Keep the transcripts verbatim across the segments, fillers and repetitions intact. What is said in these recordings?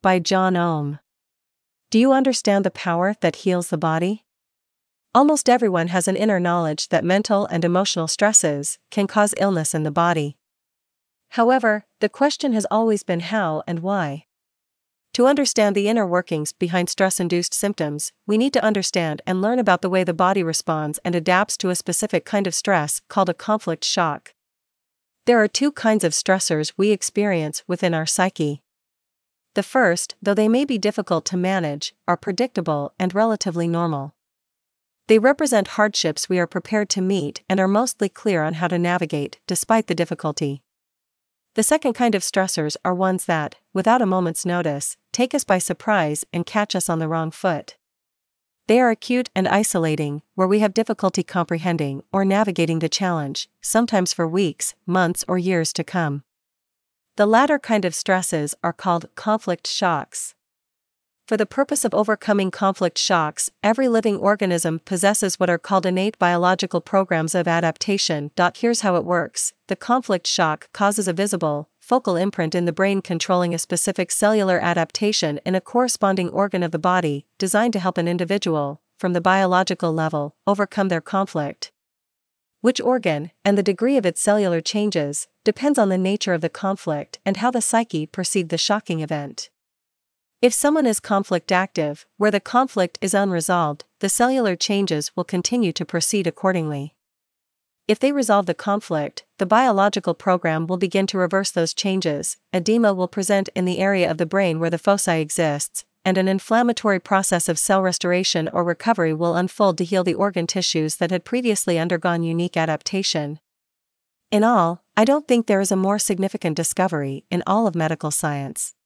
by John Ohm. Do you understand the power that heals the body? Almost everyone has an inner knowledge that mental and emotional stresses can cause illness in the body. However, the question has always been how and why. To understand the inner workings behind stress-induced symptoms, we need to understand and learn about the way the body responds and adapts to a specific kind of stress called a conflict shock. There are two kinds of stressors we experience within our psyche. The first, though they may be difficult to manage, are predictable and relatively normal. They represent hardships we are prepared to meet and are mostly clear on how to navigate, despite the difficulty. The second kind of stressors are ones that, without a moment's notice, take us by surprise and catch us on the wrong foot. They are acute and isolating, where we have difficulty comprehending or navigating the challenge, sometimes for weeks, months, or years to come. The latter kind of stresses are called conflict shocks. For the purpose of overcoming conflict shocks, every living organism possesses what are called innate biological programs of adaptation. Here's how it works. The conflict shock causes a visible, focal imprint in the brain controlling a specific cellular adaptation in a corresponding organ of the body, designed to help an individual, from the biological level, overcome their conflict. Which organ, and the degree of its cellular changes, depends on the nature of the conflict and how the psyche perceived the shocking event. If someone is conflict active, where the conflict is unresolved, the cellular changes will continue to proceed accordingly. If they resolve the conflict, the biological program will begin to reverse those changes, edema will present in the area of the brain where the foci exists, and an inflammatory process of cell restoration or recovery will unfold to heal the organ tissues that had previously undergone unique adaptation. In all, I don't think there is a more significant discovery in all of medical science.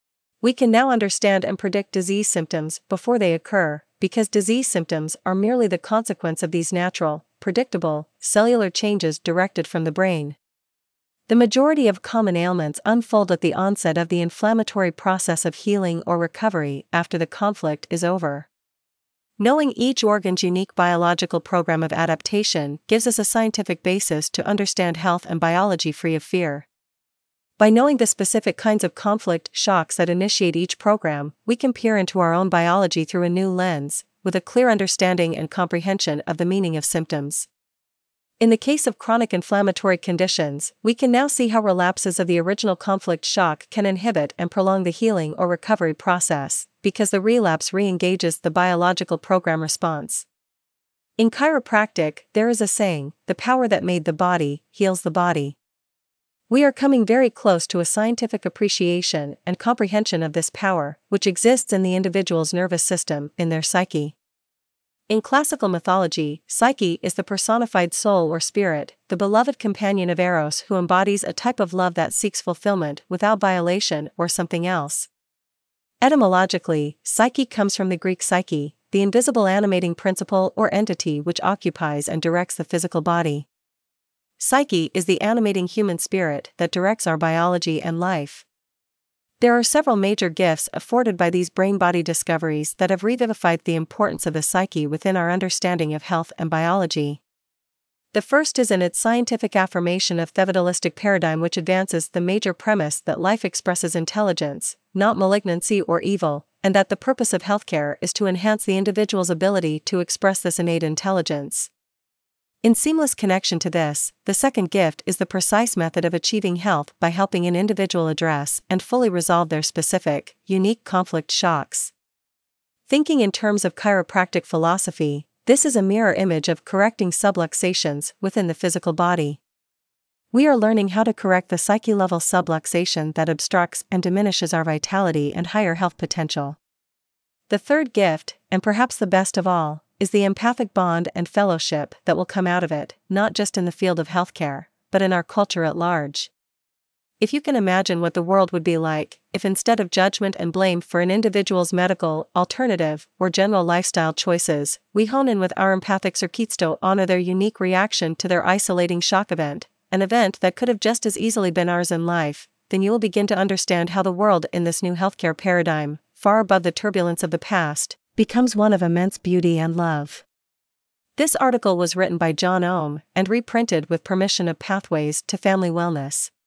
We can now understand and predict disease symptoms before they occur, because disease symptoms are merely the consequence of these natural, predictable, cellular changes directed from the brain. The majority of common ailments unfold at the onset of the inflammatory process of healing or recovery after the conflict is over. Knowing each organ's unique biological program of adaptation gives us a scientific basis to understand health and biology free of fear. By knowing the specific kinds of conflict shocks that initiate each program, we can peer into our own biology through a new lens, with a clear understanding and comprehension of the meaning of symptoms. In the case of chronic inflammatory conditions, we can now see how relapses of the original conflict shock can inhibit and prolong the healing or recovery process, because the relapse re-engages the biological program response. In chiropractic, there is a saying, "The power that made the body, heals the body." We are coming very close to a scientific appreciation and comprehension of this power, which exists in the individual's nervous system, in their psyche. In classical mythology, Psyche is the personified soul or spirit, the beloved companion of Eros who embodies a type of love that seeks fulfillment without violation or something else. Etymologically, Psyche comes from the Greek psyche, the invisible animating principle or entity which occupies and directs the physical body. Psyche is the animating human spirit that directs our biology and life. There are several major gifts afforded by these brain-body discoveries that have revivified the importance of the psyche within our understanding of health and biology. The first is in its scientific affirmation of the vitalistic paradigm, which advances the major premise that life expresses intelligence, not malignancy or evil, and that the purpose of healthcare is to enhance the individual's ability to express this innate intelligence. In seamless connection to this, the second gift is the precise method of achieving health by helping an individual address and fully resolve their specific, unique conflict shocks. Thinking in terms of chiropractic philosophy, this is a mirror image of correcting subluxations within the physical body. We are learning how to correct the psyche-level subluxation that obstructs and diminishes our vitality and higher health potential. The third gift, and perhaps the best of all, is the empathic bond and fellowship that will come out of it, not just in the field of healthcare, but in our culture at large. If you can imagine what the world would be like, if instead of judgment and blame for an individual's medical, alternative, or general lifestyle choices, we hone in with our empathic circuits to honor their unique reaction to their isolating shock event, an event that could have just as easily been ours in life, then you will begin to understand how the world in this new healthcare paradigm, far above the turbulence of the past, becomes one of immense beauty and love. This article was written by John Ohm and reprinted with permission of Pathways to Family Wellness.